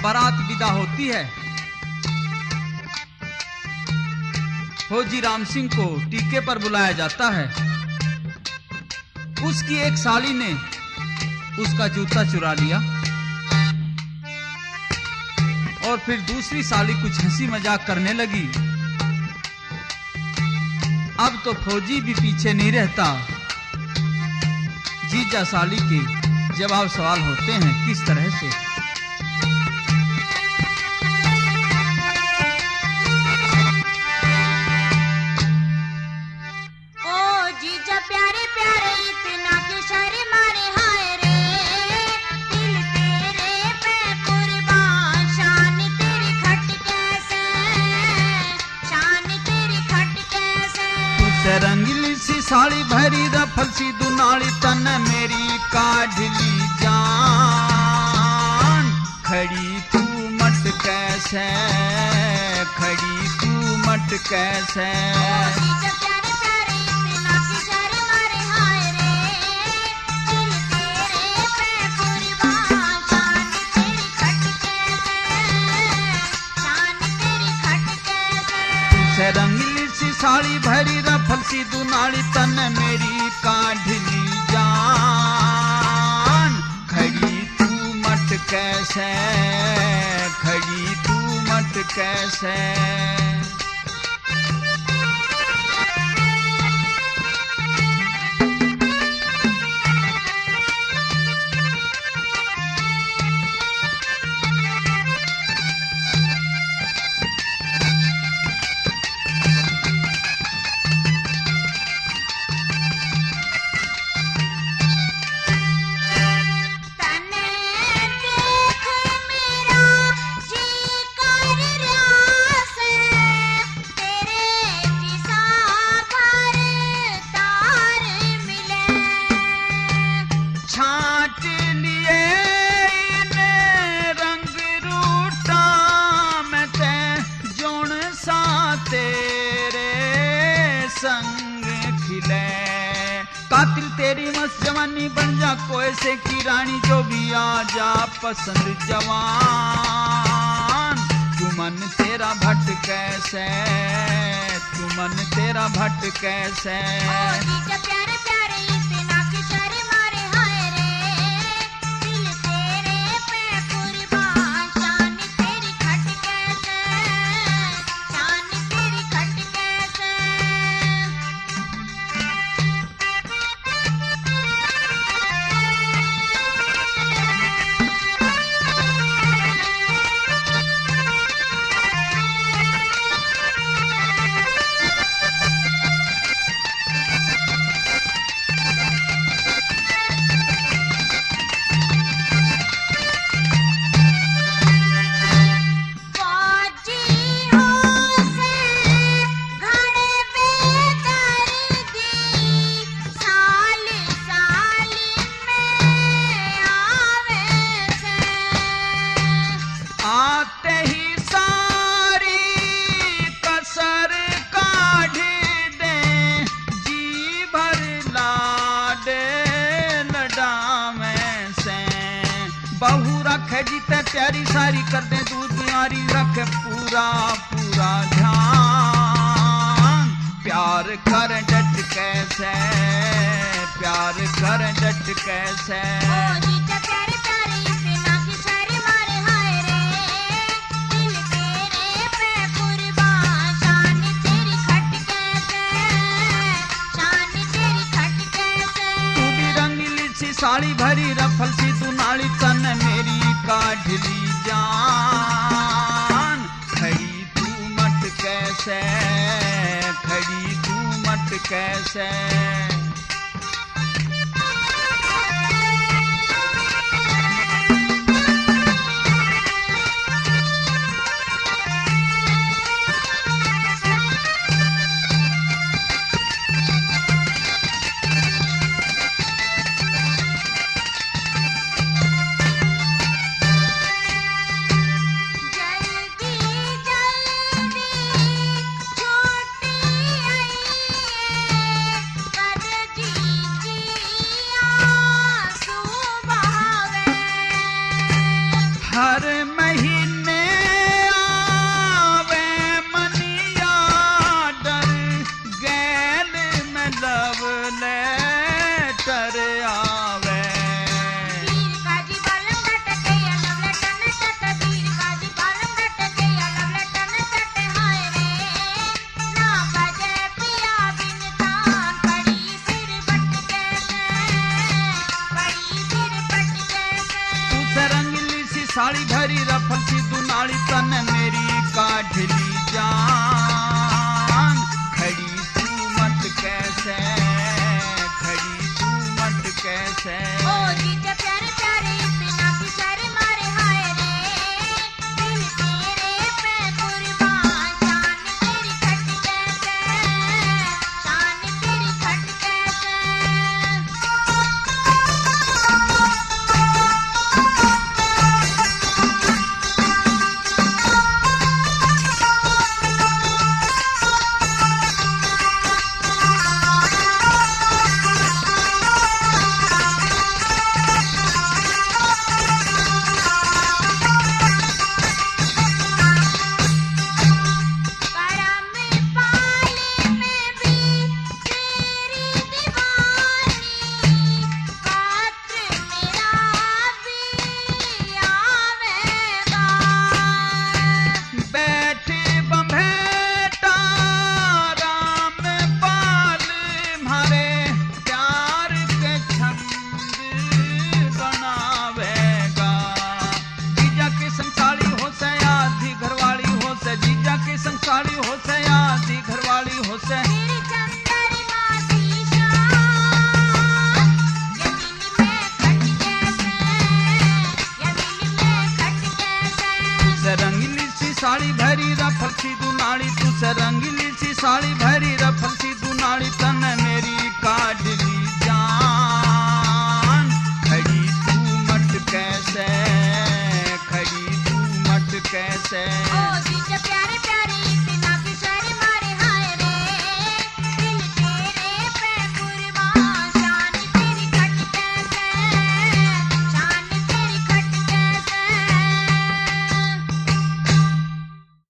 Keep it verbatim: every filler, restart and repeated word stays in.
बारात विदा होती है, फौजी राम सिंह को टीके पर बुलाया जाता है। उसकी एक साली ने उसका जूता चुरा लिया और फिर दूसरी साली कुछ हंसी मजाक करने लगी। अब तो फौजी भी पीछे नहीं रहता। जीजा साली के जवाब सवाल होते हैं किस तरह से। ओ जीजा प्यारे प्यारे इतना क्यों शर्म मारे, हाय रे दिल तेरे पे कुर्बान, शान तेरी खट कैसे, शान तेरी खट कैसे। तुझसे रंगीली सी साड़ी भरी रफल सी दुनाली तन मेरी काढ़ली जान, खड़ी तू मट कैसे, खड़ी तू मट कैसे। जीजा प्यारे प्यारे इतना क्यों शर्म मारे, हाय रे दिल तेरे पे कुर्बान, शान तेरी खट कैसे, शान तेरी खट कैसे। तुझसे रंगीली सी साड़ी भरी रफल सी दुनाली तन मेरी काढ़ली जान, खड़ी तू मट कैसे, खड़ी तू मट कैसे। तने देख मेरा जी कर रासे, तेरे जिसा भर तार मिले। छाट लिए इन्हें रंग रूटा मैं ते जोन सा तेरे संग खिले। कातिल तेरी मस्त जवानी बन जा कोई से की रानी, जो भी आ जा पसंद जवान। तू मन तेरा भट कैसे, तू मन तेरा भट कैसे। ओ जीजा प्यारे प्यारे इतना क्यों शर्म मारे, हाय रे दिल तेरे पे कुर्बान, शान तेरी खट कैसे, शान तेरी खट कैसे। फौजी हो से घड़े बेदर्दी, साल साल में आवे से। आते ही सारी कसर काढ़ दे, जी भर लाडे लडावें से। बहू रखे जीते प्यारी सारी कर दे दूध बुआरी, रखे पूरा पूरा ध्यान। प्यार कर डट कैसे, प्यार कर डट कैसे। ओ जीजा प्यारे प्यारे इतना क्यों शर्म मारे, हाय रे दिल तेरे पे कुर्बान, शान तेरी खट कैसे, शान तेरी खट कैसे। तू भी रंगीली सी साड़ी भरी रफल सी दुनाली तन मेरी काढ़ली जान, खड़ी तू मट कैसे, खड़ी तू मट कैसे। जल्दी जल्दी छूटी आई, साड़ी भरी रफल सी दुनाड़ी तुस रंगीली सी साड़ी भरी रफल सी दुनाड़ी